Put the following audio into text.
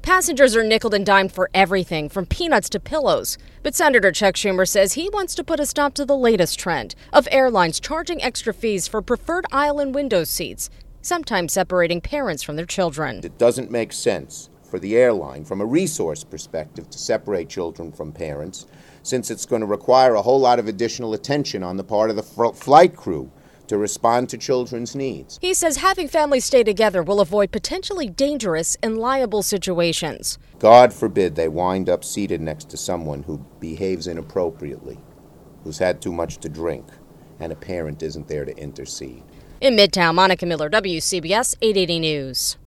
Passengers are nickeled and dimed for everything, from peanuts to pillows. But Senator Chuck Schumer says he wants to put a stop to the latest trend of airlines charging extra fees for preferred aisle and window seats, sometimes separating parents from their children. It doesn't make sense for the airline, from a resource perspective, to separate children from parents, since it's going to require a whole lot of additional attention on the part of the flight crew to respond to children's needs. He says having families stay together will avoid potentially dangerous and liable situations. God forbid they wind up seated next to someone who behaves inappropriately, who's had too much to drink, and a parent isn't there to intercede. In Midtown, Monica Miller, WCBS 880 News.